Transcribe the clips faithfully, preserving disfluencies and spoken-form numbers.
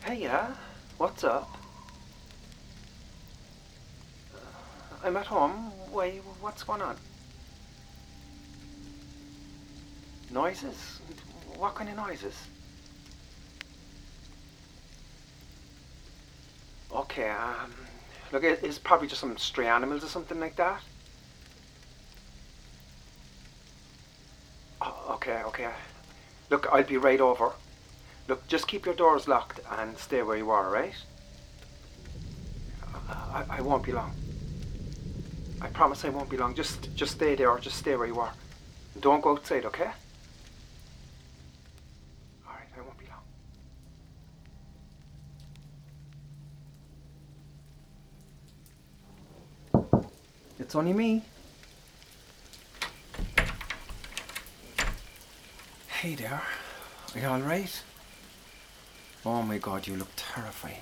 Hey, yeah, what's up? I'm at home. Why, what's going on? Noises? What kind of noises? Okay, um, look, it's probably just some stray animals or something like that. Oh, okay, okay. Look, I'll be right over. Look, just keep your doors locked and stay where you are, right? I, I won't be long. I promise I won't be long. Just, just stay there. Just stay where you are. Don't go outside, okay? All right, I won't be long. It's only me. Hey there. Are you all right? Oh my God, you look terrified.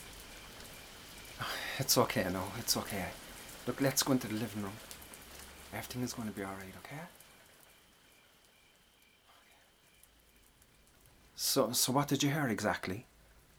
It's okay, no, it's okay. Look, let's go into the living room. Everything is going to be alright, okay? So, so what did you hear exactly?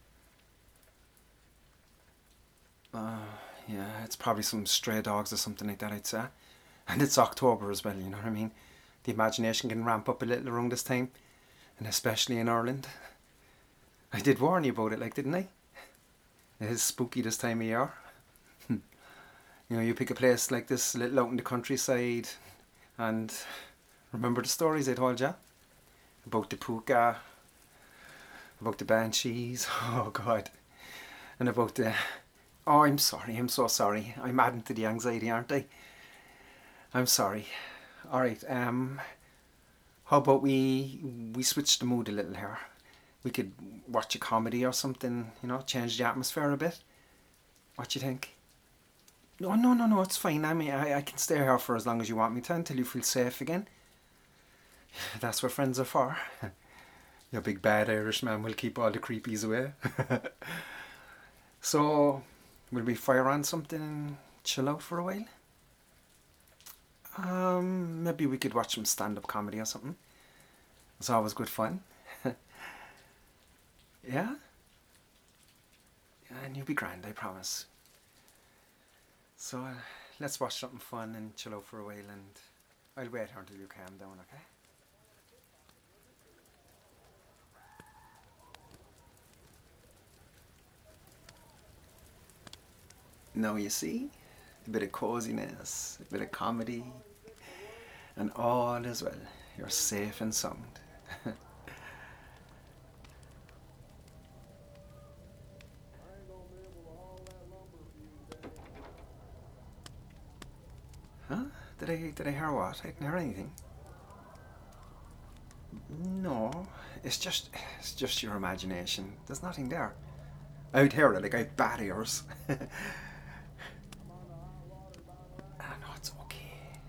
Uh, yeah, it's probably some stray dogs or something like that, I'd say. And it's October as well, you know what I mean? The imagination can ramp up a little around this time, and especially in Ireland. I did warn you about it, like, didn't I? It is spooky this time of year. You know, you pick a place like this, little out in the countryside, and remember the stories I told you? About the puka, about the banshees, oh God, and about the... Oh, I'm sorry, I'm so sorry. I'm adding to the anxiety, aren't I? I'm sorry. Alright, um, how about we we switch the mood a little here? We could watch a comedy or something, you know, change the atmosphere a bit. What do you think? No, no, no, no, it's fine. I mean, I, I can stay here for as long as you want me to until you feel safe again. That's what friends are for. Your big bad Irishman will keep all the creepies away. So, will we fire on something and chill out for a while? Um, maybe we could watch some stand-up comedy or something. It's always good fun. Yeah? Yeah, and you'll be grand, I promise. So, uh, let's watch something fun and chill out for a while, and I'll wait here until you calm down, okay? Now you see, a bit of coziness, a bit of comedy, and all is well. You're safe and sound. Huh? Did I did I hear what? I didn't hear anything. No, it's just it's just your imagination. There's nothing there. I'd hear it like I have bad ears. Ah, no, it's okay.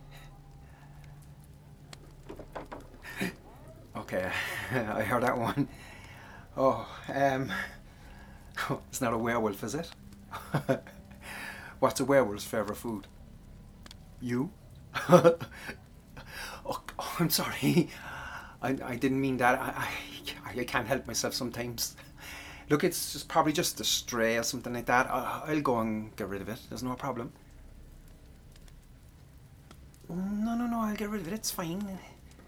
Okay, I heard that one. Oh, um, it's not a werewolf, is it? What's a werewolf's favourite food? You? Oh, oh, I'm sorry. I, I didn't mean that. I, I, I can't help myself sometimes. Look, it's just probably just a stray or something like that. I, I'll go and get rid of it. There's no problem. No, no, no, I'll get rid of it. It's fine.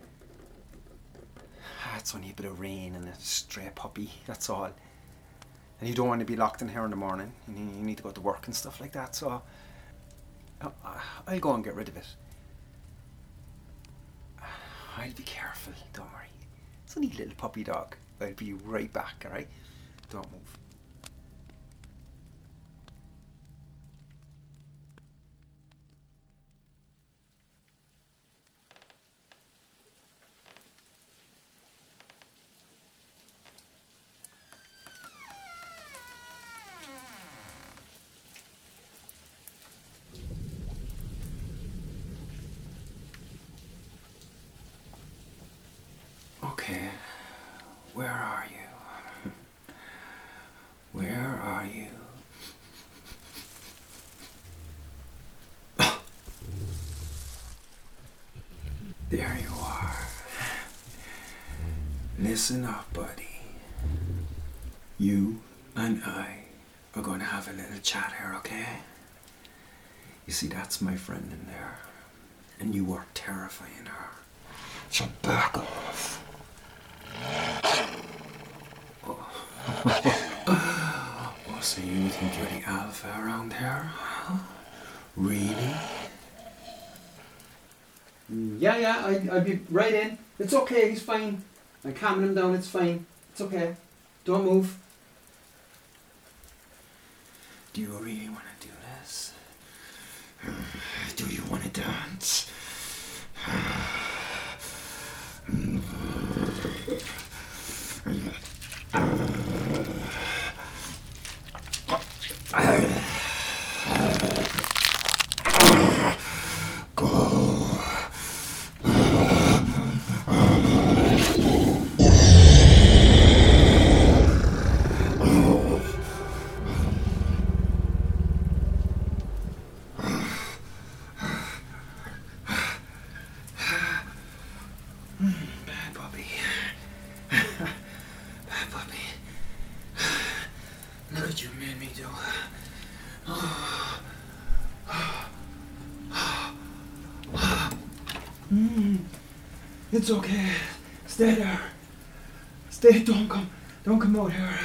Ah, it's only a bit of rain and a stray puppy. That's all. And you don't want to be locked in here in the morning. You need, you need to go to work and stuff like that. So uh, I'll go and get rid of it. I'll be careful. Don't worry. It's only a little puppy dog. I'll be right back. All right. Don't move. Okay. Where are you? Where are you? There you are. Listen up, buddy. You and I are going to have a little chat here, okay? You see, that's my friend in there, and you are terrifying her. So back off. Oh, so you think you're the alpha around here? Huh? Really? Yeah, yeah, I, I'll be right in. It's okay, he's fine. I'm calming him down, it's fine. It's okay. Don't move. Do you really want to do this? Do you want to dance? Bad puppy. Bad puppy. Look what you made me do. Mm, it's okay. Stay there. Stay. Don't come. Don't come out here.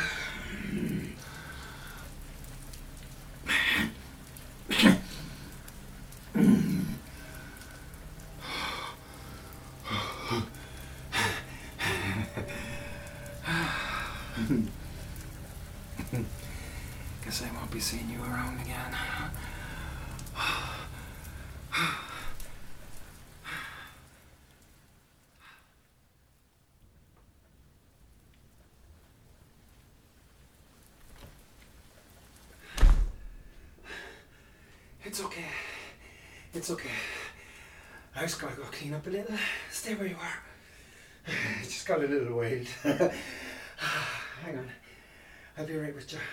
Guess I won't be seeing you around again. It's okay. It's okay. I just gotta go clean up a little. Stay where you are. It just got a little wild. Hang on. I'll be right with you.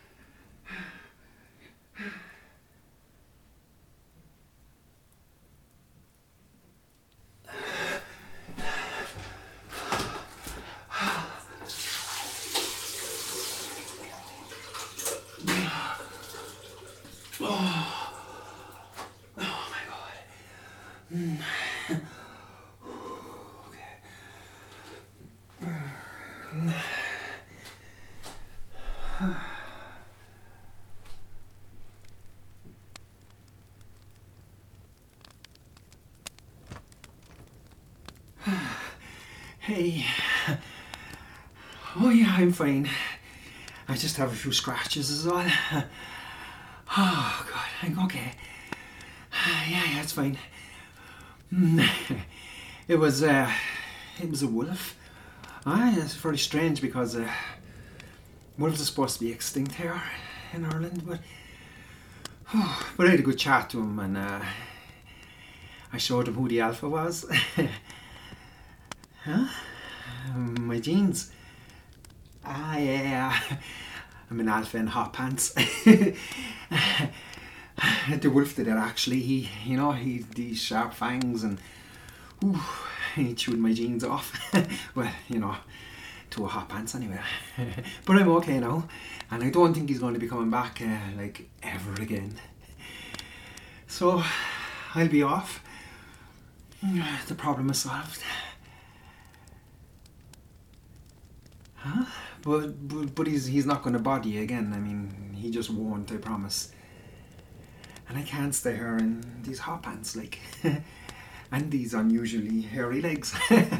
Oh, oh my God. Mm. Okay. Mm. Hey. Oh yeah, I'm fine. I just have a few scratches is all. Oh God, I'm okay. Yeah, yeah, it's fine. It was, uh, it was a wolf. Ah, it's very strange because uh, wolves are supposed to be extinct here in Ireland, but oh, but I had a good chat to him and uh, I showed him who the alpha was. Huh? My jeans. Ah, yeah. I'm an alpha in hot pants. The wolf did it actually. He, you know, he had these sharp fangs and ooh, he chewed my jeans off. Well, you know, to a hot pants anyway. But I'm okay now, and I don't think he's going to be coming back uh, like ever again. So I'll be off. The problem is solved. Huh? But, but, but he's, he's not going to bother you again. I mean, he just won't, I promise. And I can't stay here in these hot pants, like, and these unusually hairy legs.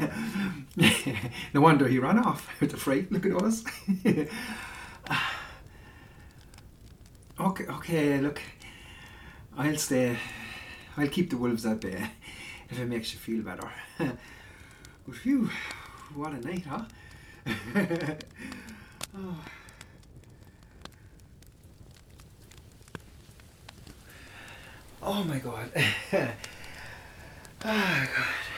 No wonder he ran off out of fright. Look at us. Okay, okay, look, I'll stay. I'll keep the wolves at bay if it makes you feel better. But phew, what a night, huh? Oh. Oh my God. Oh God.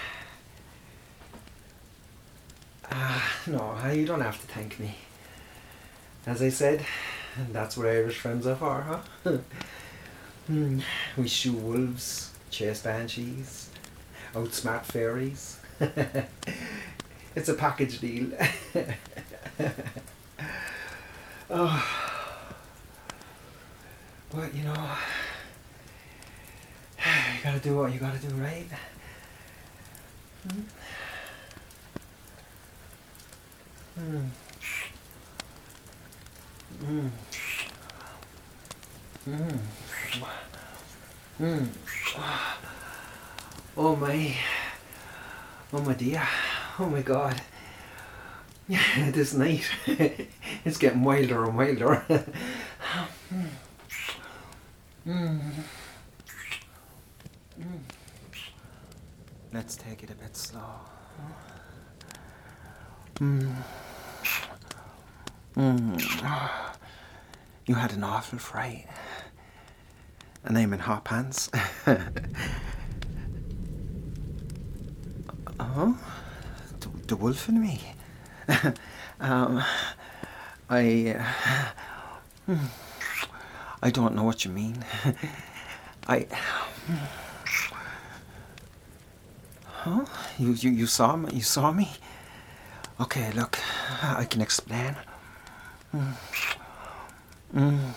Ah, no, you don't have to thank me. As I said, that's what Irish friends are for, huh? Mm, we shoot wolves, chase banshees, outsmart fairies. It's a package deal. Oh. But, you know, you gotta do what you gotta do, right? Hmm? Mm. Mm. Mm. Mm. Oh my, oh my dear, oh my God. Yeah, this night, it's getting wilder and wilder. mm. Mm. Mm. Let's take it a bit slow. Mm. Mm. You had an awful fright. And I'm in hot pants. Oh? The, the wolf in me? um, I... Uh, I don't know what you mean. I... Huh? You, you, you saw me? You saw me? Okay, look, I can explain. Mm. Mm.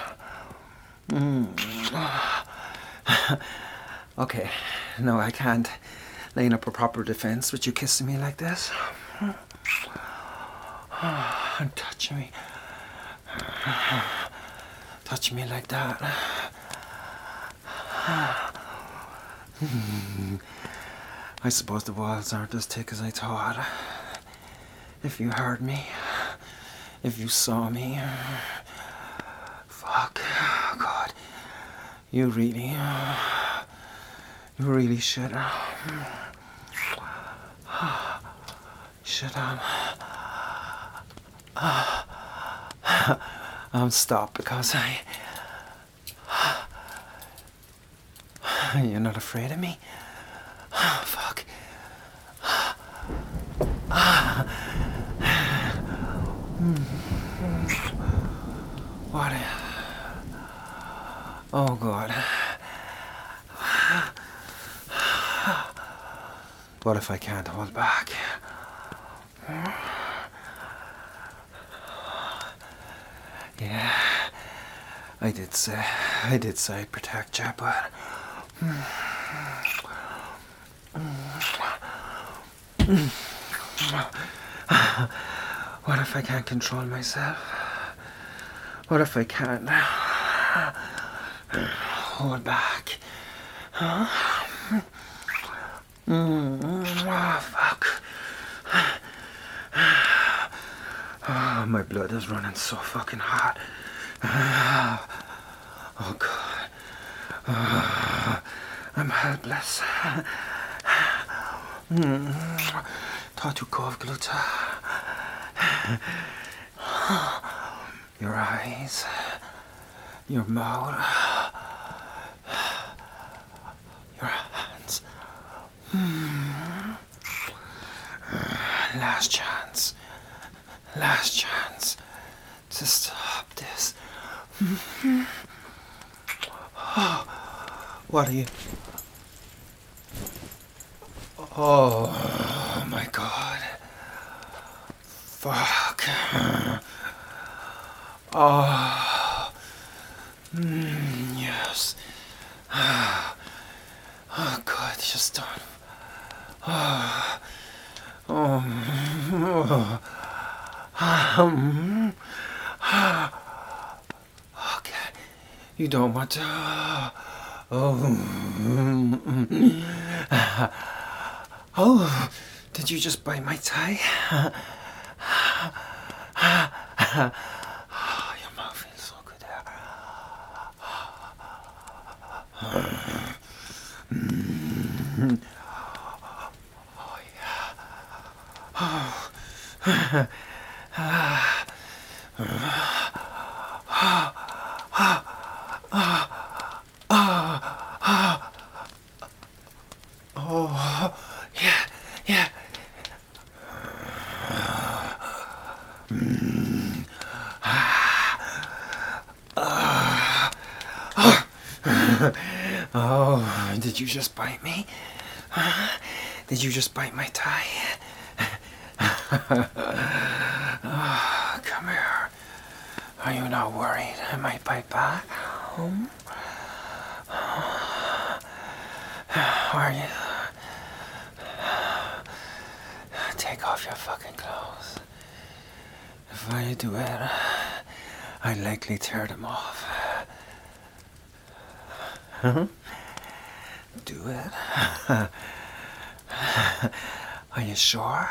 Mm. Okay, no, I can't line up a proper defense with you kissing me like this. And touching me. Touching me like that. I suppose the walls aren't as thick as I thought. If you heard me, if you saw me, fuck, God, you really, you really should, should um, um, stop because I, you're not afraid of me? Fuck. What? Oh God. What if I can't hold back? Yeah, I did say, I did say I'd protect you, but... What if I can't control myself? What if I can't hold back? Huh? Mm, oh, fuck. Oh, my blood is running so fucking hot. Oh, God. Oh, I'm helpless. Mm. Tá tú cóh glúta. Your eyes, your mouth, your hands. Mm. Last chance, last chance to stop this. What are you? Oh my God. Fuck. Oh. Mm, yes. Oh God, just don't. Oh. Oh. Um. Okay. You don't want to. Oh. Oh. Did you just bite my tie? Oh, your mouth feels so good there. Mm. Oh, yeah. Oh. Oh, yeah, yeah. Mm. Oh, did you just bite me? Did you just bite my tie? Oh, come here. Are you not worried I might bite back? Home? Are you? Take off your fucking clothes. If I do it, I'd likely tear them off. Huh? Do it? Are you sure?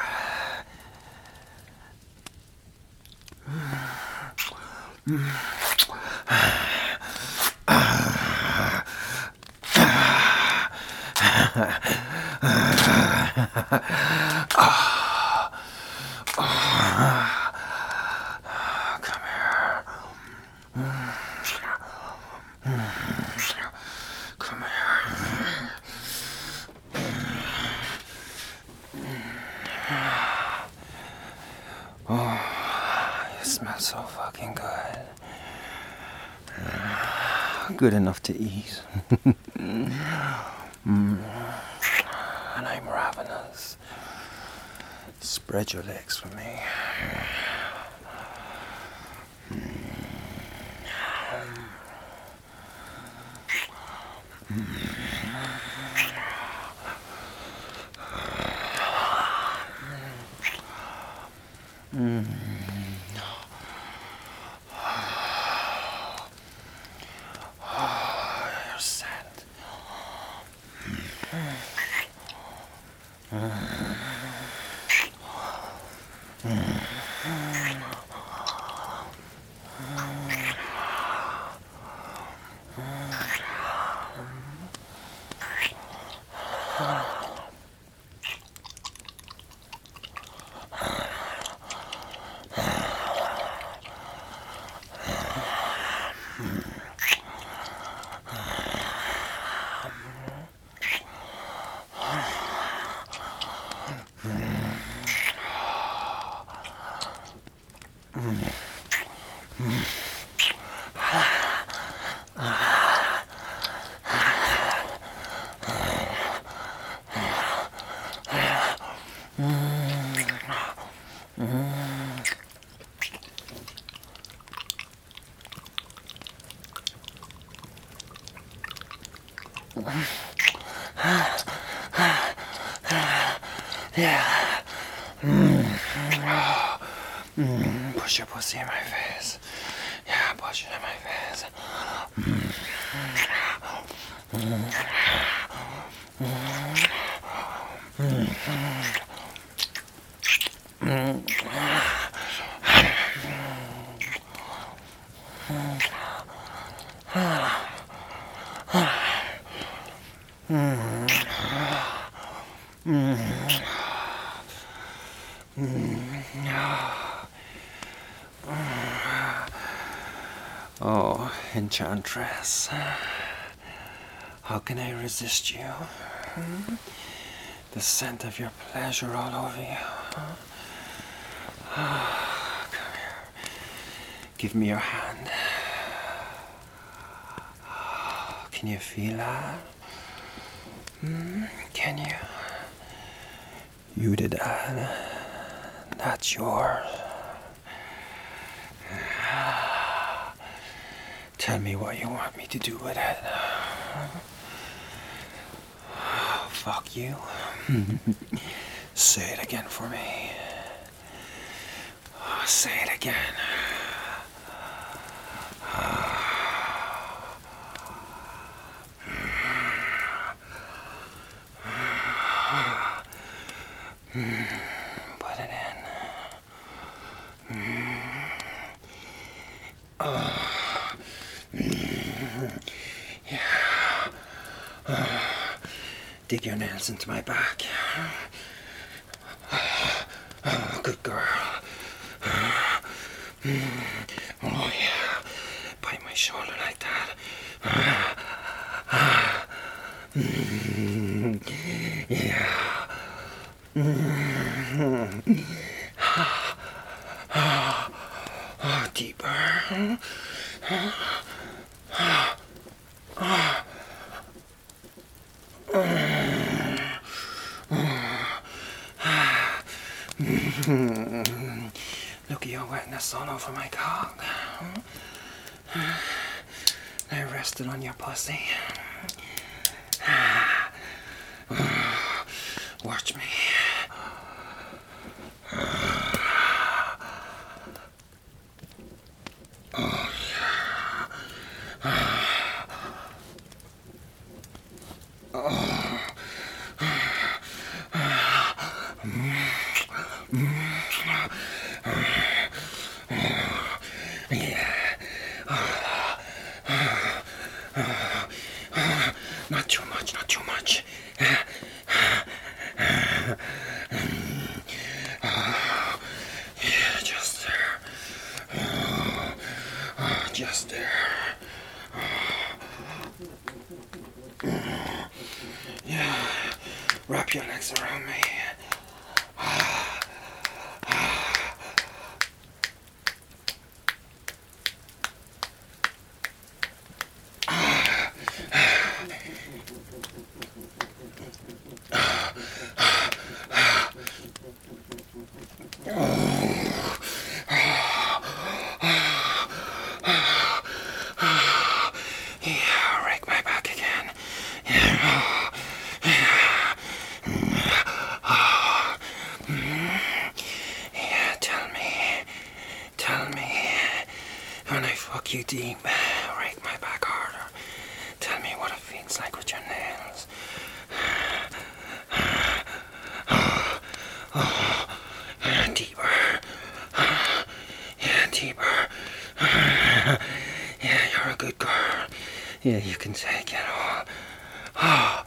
Come here. Come here. Oh, you smell so fucking good. Good enough to eat. mm. And I'm ravenous. Spread your legs for me. Mm. Oh, your scent. Mm. Mm. Yeah. Mm. Mm. Push your pussy in my face. Yeah, push it in my face. Mm. Mm. Mm. Mm. Oh, enchantress. How can I resist you? Hmm? The scent of your pleasure all over you. Oh, come here. Give me your hand. Oh, can you feel that? Hmm? Can you? You did that. That's yours. Tell me what you want me to do with it. Oh, fuck you. Say it again for me. Oh, say it again. Put it in. Oh. Yeah. Oh. Dig your nails into my back. Oh, good girl. Oh, yeah. Bite my shoulder like that. Yeah. Oh, deeper. Look at your wetness all over my cock. Now rest it on your pussy. Watch me. Not too much, not too much. Yeah, just there. Just there. Yeah, wrap your legs around me. Yeah, rake my back again. Yeah. Yeah, tell me, tell me, when I fuck you deep, rake my back harder. Tell me what it feels like with your nails. Yeah, deeper. Yeah, deeper. Yeah, you're a good girl. Yeah, you can take it all. Oh.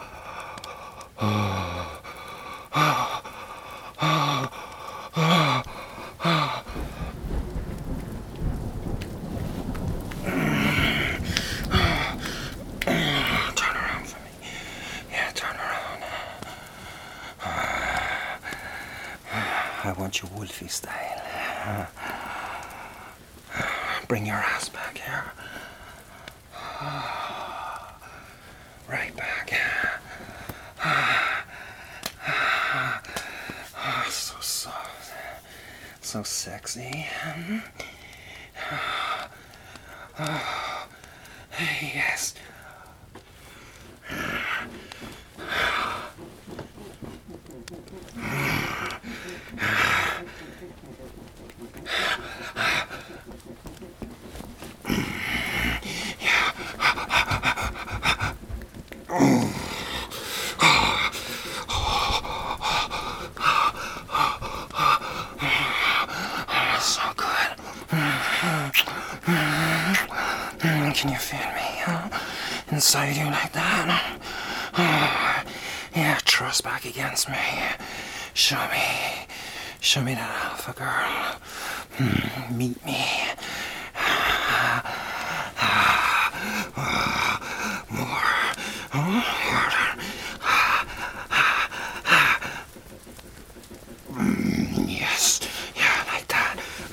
Oh. Oh. Oh. Oh. Oh. Turn around for me. Yeah, turn around. I want you Wolfie style. Bring your ass back here. Right back. Oh, so soft. So sexy. Oh, yes. Can you feel me, huh? Inside you like that? Oh, yeah, trust back against me. Show me. Show me that alpha girl. Mm, meet me. More. Oh, harder. Mm, yes. Yeah, like that.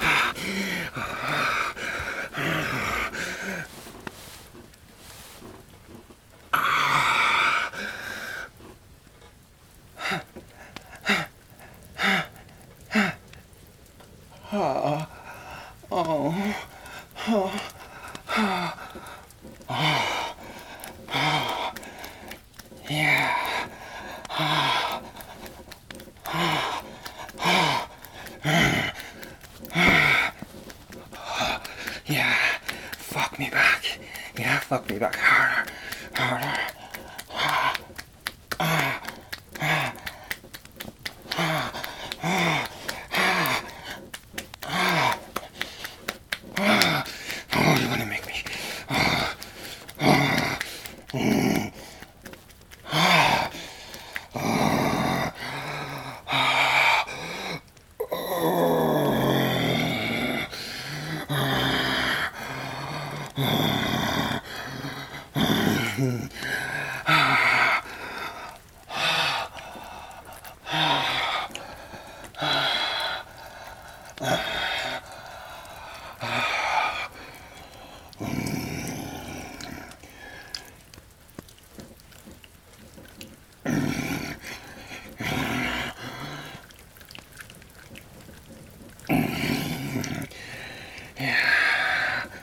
Oh, oh, oh, oh, oh, oh, yeah, oh, oh, oh, yeah, fuck me back, yeah, fuck me back harder, harder, oh, oh, oh, oh, oh. Oh, you want to make me. Oh, oh, mm, oh, oh, yeah.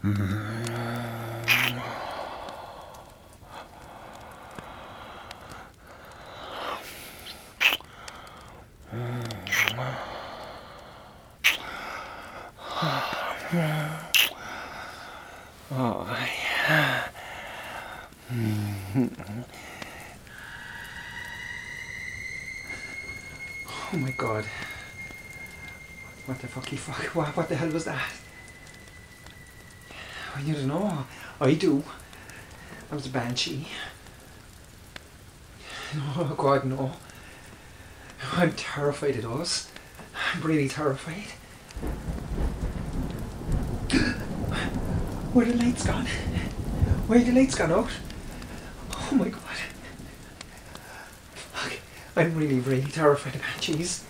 Oh, yeah. Oh my god. What the fucky fuck? What, what the hell was that? Oh, you don't know. I do. That was a banshee. Oh god, no. I'm terrified of those. I'm really terrified. Where the lights gone? Where the lights gone out? Oh my god. Fuck. I'm really, really terrified of banshees.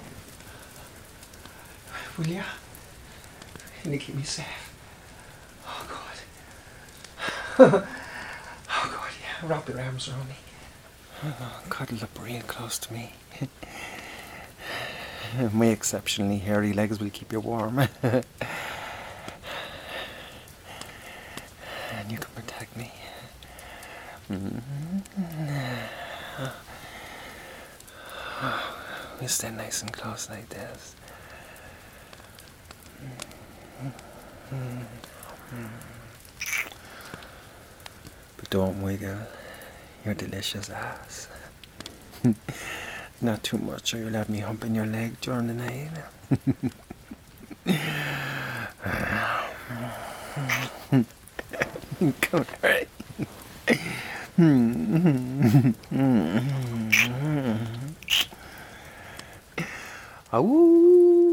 Will ya? Can you keep me safe? Oh god. Oh god, yeah. Wrap your arms around me. Oh, cuddle up real close to me. My exceptionally hairy legs will keep you warm. And you can protect me. We stay nice and close like this. But don't wiggle your delicious ass. Not too much or you'll have me humping your leg during the night. Come here. Ow.